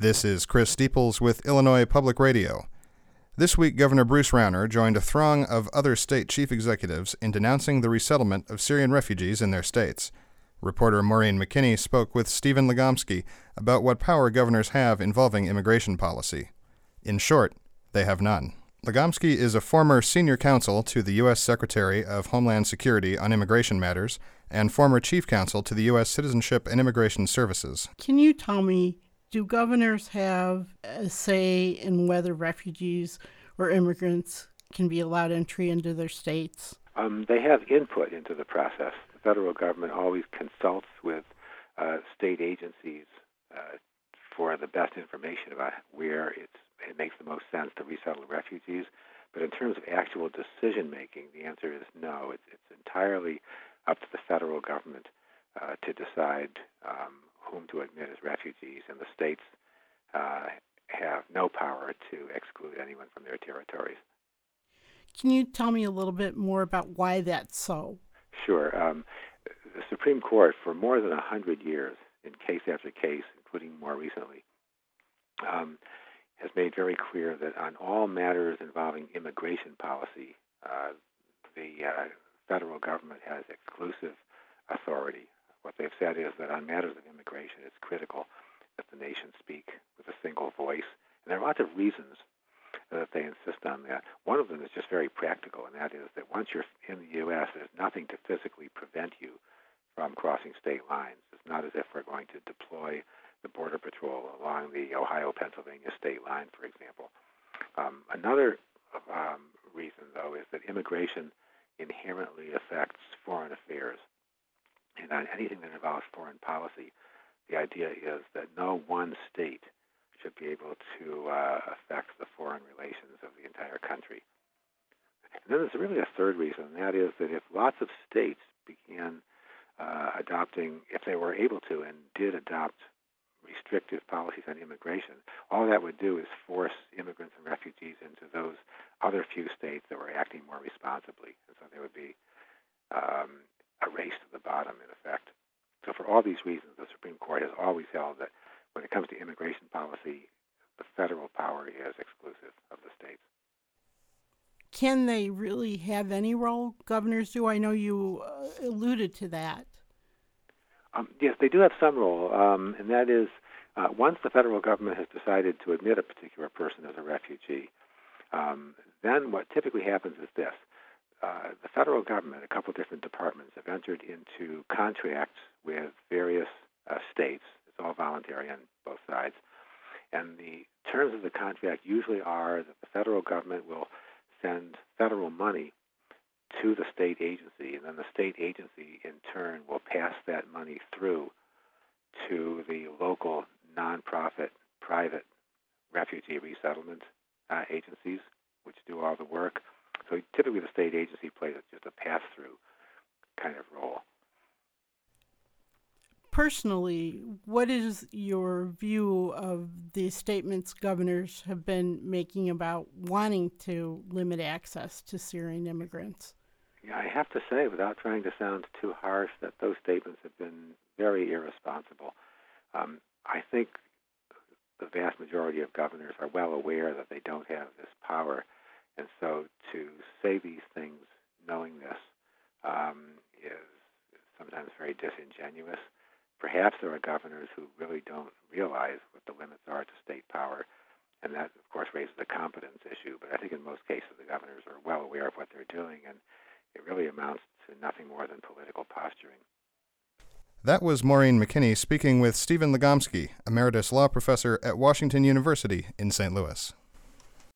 This is Chris Steeples with Illinois Public Radio. This week, Governor Bruce Rauner joined a throng of other state chief executives in denouncing the resettlement of Syrian refugees in their states. Reporter Maureen McKinney spoke with Stephen Legomsky about what power governors have involving immigration policy. In short, they have none. Legomsky is a former senior counsel to the U.S. Secretary of Homeland Security on immigration matters and former chief counsel to the U.S. Citizenship and Immigration Services. Can you tell me, do governors have a say in whether refugees or immigrants can be allowed entry into their states? They have input into the process. The federal government always consults with state agencies for the best information about where it makes the most sense to resettle refugees. But in terms of actual decision-making, the answer is no. It's entirely up to the federal government to decide whom to admit as refugees, and the states have no power to exclude anyone from their territories. Can you tell me a little bit more about why that's so? Sure. The Supreme Court, for more than 100 years, in case after case, including more recently, has made very clear that on all matters involving immigration policy, the federal government has exclusive authority. What they've said is that on matters of immigration, it's critical that the nation speak with a single voice. And there are lots of reasons that they insist on that. One of them is just very practical, and that is that once you're in the U.S., there's nothing to physically prevent you from crossing state lines. It's not as if we're going to deploy the Border Patrol along the Ohio-Pennsylvania state line, for example. Another reason, though, is that immigration inherently affects foreign affairs. And on anything that involves foreign policy, the idea is that no one state should be able to affect the foreign relations of the entire country. And then there's really a third reason, and that is that if lots of states began adopting, if they were able to and did adopt restrictive policies on immigration, all that would do is force immigrants and refugees into those other few states that were acting more responsibly. And so there would be a race to the bottom, in effect. So for all these reasons, the Supreme Court has always held that when it comes to immigration policy, the federal power is exclusive of the states. Can they really have any role, governors do? I know you alluded to that. Yes, they do have some role, and that is once the federal government has decided to admit a particular person as a refugee, then what typically happens is this. The federal government, a couple of different departments, have entered into contracts with various states. It's all voluntary on both sides. And the terms of the contract usually are that the federal government will send federal money to the state agency, and then the state agency, in turn, will pass that money through to the local nonprofit private refugee resettlement agencies, which do all the work. So typically the state agency plays just a pass-through kind of role. Personally, what is your view of the statements governors have been making about wanting to limit access to Syrian immigrants? Yeah, I have to say, without trying to sound too harsh, that those statements have been very irresponsible. I think the vast majority of governors are well aware that they don't have this power. And so to say these things knowing this is sometimes very disingenuous. Perhaps there are governors who really don't realize what the limits are to state power, and that, of course, raises the competence issue. But I think in most cases the governors are well aware of what they're doing, and it really amounts to nothing more than political posturing. That was Maureen McKinney speaking with Stephen Legomsky, Emeritus Law Professor at Washington University in St. Louis.